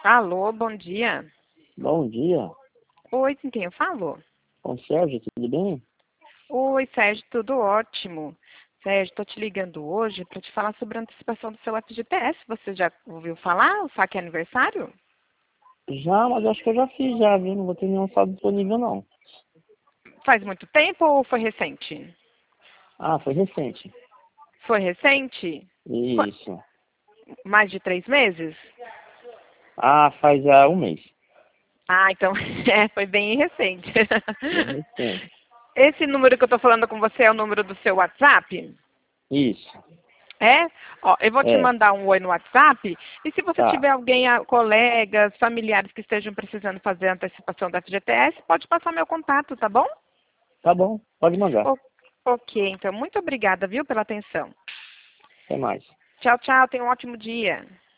Alô, bom dia. Bom dia. Oi, com quem eu falo? Com o Sérgio, tudo bem? Oi, Sérgio, tudo ótimo. Sérgio, estou te ligando hoje para te falar sobre a antecipação do seu FGTS. Você já ouviu falar? O saque aniversário? Já, mas acho que eu já fiz já, viu? Não vou ter nenhum saldo disponível, não. Faz muito tempo ou foi recente? Ah, foi recente. Foi recente? Foi Isso. mais de 3 meses? Ah, faz um mês. Ah, então foi bem recente. Bem recente. Esse número que eu estou falando com você é o número do seu WhatsApp? Isso. É? Ó, eu vou te É, mandar um oi no WhatsApp. E se você tá. tiver alguém, colegas, familiares que estejam precisando fazer a antecipação da FGTS, pode passar meu contato, tá bom? Tá bom, pode mandar. O- ok, então muito obrigada, viu, pela atenção. Até mais. Tchau, tchau, tenha um ótimo dia.